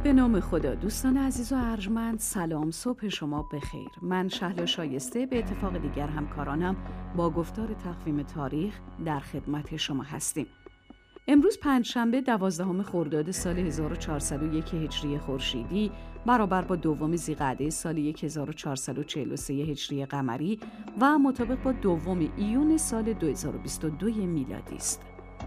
به نام خدا. دوستان عزیز و ارجمند، سلام، صبح شما بخیر. من شهلا شایسته به اتفاق دیگر همکارانم با گفتار تقویم تاریخ در خدمت شما هستیم. امروز پنجشنبه 12 خرداد سال 1401 هجری خورشیدی برابر با دوم ذیقعده سال 1443 هجری قمری و مطابق با دوم ایون سال 2022 میلادی است.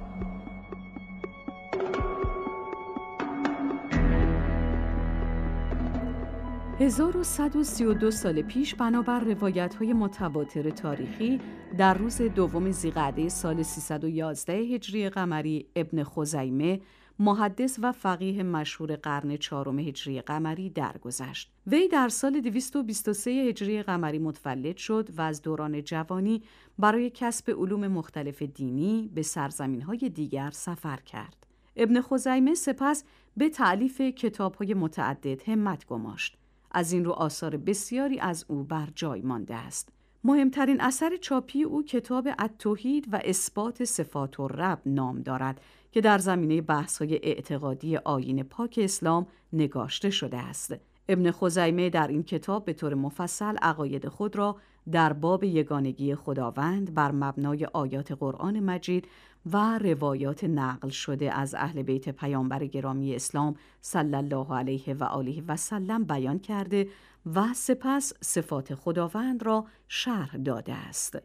1132 سال پیش بنابر روایت‌های متواتر تاریخی در روز دوم ذیقعده سال 311 هجری قمری ابن خزیمه محدث و فقیه مشهور قرن چهارم هجری قمری درگذشت. وی در سال 223 هجری قمری متولد شد و از دوران جوانی برای کسب علوم مختلف دینی به سرزمین‌های دیگر سفر کرد. ابن خزیمه سپس به تألیف کتاب‌های متعدد همت گماشت. از این رو آثار بسیاری از او بر جای مانده است. مهمترین اثر چاپی او کتاب التوحید و اثبات صفات الرب نام دارد که در زمینه بحث‌های اعتقادی آیین پاک اسلام نگاشته شده است. ابن خزیمه در این کتاب به طور مفصل عقاید خود را در باب یگانگی خداوند بر مبنای آیات قرآن مجید و روایات نقل شده از اهل بیت پیامبر گرامی اسلام صلی الله علیه و آله و سلم بیان کرده و سپس صفات خداوند را شرح داده است.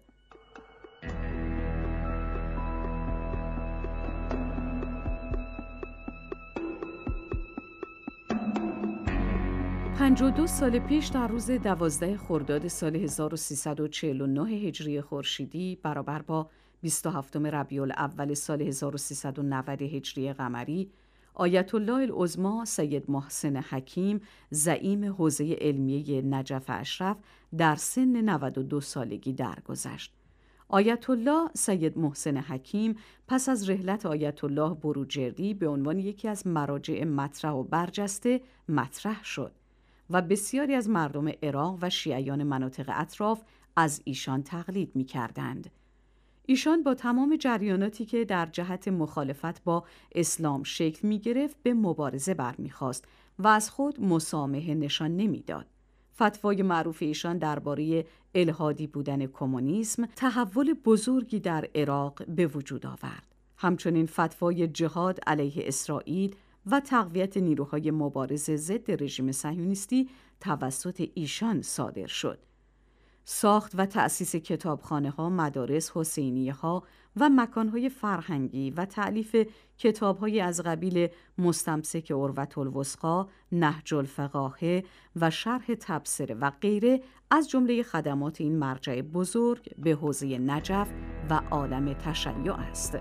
52 سال پیش در روز 12 خرداد سال 1349 هجری خورشیدی برابر با 27 ربیع الاول سال 1390 هجری قمری آیت الله العظمی سید محسن حکیم زعیم حوزه علمیه نجف اشرف در سن 92 سالگی درگذشت. آیت الله سید محسن حکیم پس از رحلت آیت الله بروجردی به عنوان یکی از مراجع مطرح و برجسته مطرح شد و بسیاری از مردم عراق و شیعیان مناطق اطراف از ایشان تقلید می کردند. ایشان با تمام جریاناتی که در جهت مخالفت با اسلام شکل می گرفت به مبارزه برمیخواست و از خود مسامحه نشان نمیداد. فتوای معروف ایشان درباره الحادی بودن کمونیسم تحول بزرگی در عراق به وجود آورد. همچنین فتوای جهاد علیه اسرائیل و تقویت نیروهای مبارز ضد رژیم صهیونیستی توسط ایشان صادر شد. ساخت و تأسیس کتابخانه‌ها، مدارس، حسینیه‌ها و مکان‌های فرهنگی و تألیف کتاب‌های از قبیل مستمسک عروة الوثقی، نهج الفقاهه و شرح تبصره و غیره از جمله خدمات این مرجع بزرگ به حوزه نجف و عالم تشیع است.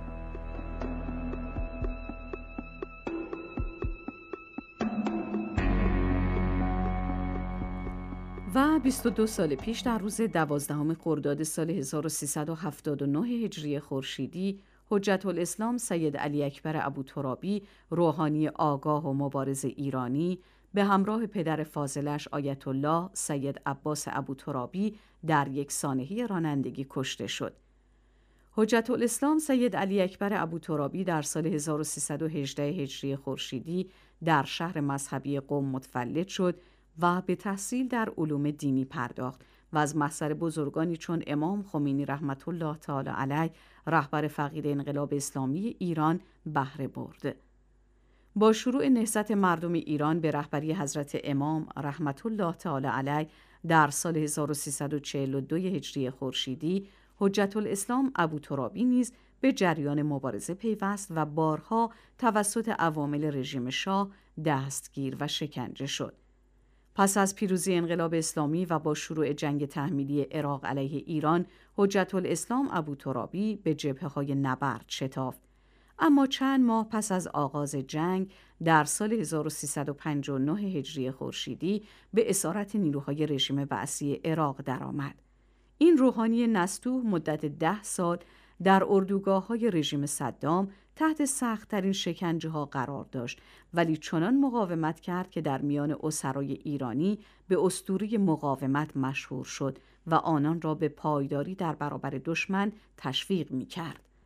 و 22 سال پیش در روز 12 خرداد سال 1379 هجری خورشیدی حجت الاسلام سید علی اکبر ابوترابی روحانی آگاه و مبارز ایرانی به همراه پدر فاضلش آیت الله سید عباس ابوترابی در یک سانحه رانندگی کشته شد. حجت الاسلام سید علی اکبر ابوترابی در سال 1318 هجری خورشیدی در شهر مذهبی قم متولد شد و به تحصیل در علوم دینی پرداخت و از محضر بزرگانی چون امام خمینی رحمت الله تعالی علیه رهبر فقید انقلاب اسلامی ایران بهره برد. با شروع نهضت مردم ایران به رهبری حضرت امام رحمت الله تعالی علیه در سال 1342 هجری خورشیدی حجت الاسلام ابوترابی نیز به جریان مبارزه پیوست و بارها توسط عوامل رژیم شاه دستگیر و شکنجه شد. پس از پیروزی انقلاب اسلامی و با شروع جنگ تحمیلی عراق علیه ایران، حجت الاسلام ابوترابی به جبهه‌های نبرد شتافت. اما چند ماه پس از آغاز جنگ در سال 1359 هجری خورشیدی به اسارت نیروهای رژیم بعثی عراق درآمد. این روحانی نستوه مدت 10 سال در اردوگاه‌های رژیم صدام تحت سخت‌ترین شکنجه‌ها قرار داشت، ولی چنان مقاومت کرد که در میان اسرای ایرانی به اسطوره مقاومت مشهور شد و آنان را به پایداری در برابر دشمن تشویق می‌کرد.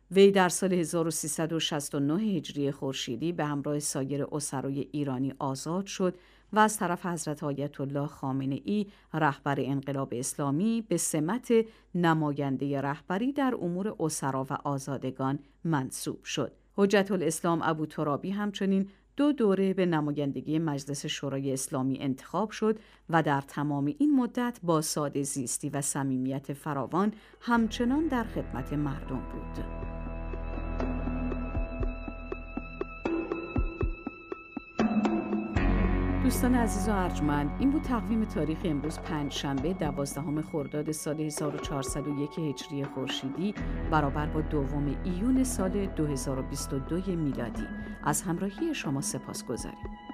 وی در سال 1369 هجری خورشیدی به همراه سایر اسرای ایرانی آزاد شد و از طرف حضرت آیت الله خامنه‌ای رهبر انقلاب اسلامی به سمت نماینده رهبری در امور اسرا و آزادگان منصوب شد. حجت الاسلام ابوترابی همچنین 2 دوره به نمایندگی مجلس شورای اسلامی انتخاب شد و در تمام این مدت با ساده زیستی و صمیمیت فراوان همچنان در خدمت مردم بود. دوستان عزیز و ارجمند، این بود تقویم تاریخ امروز پنجشنبه 12 خرداد سال 1401 هجری خورشیدی برابر با 2 ایون سال 2022 میلادی. از همراهی شما سپاسگزاریم.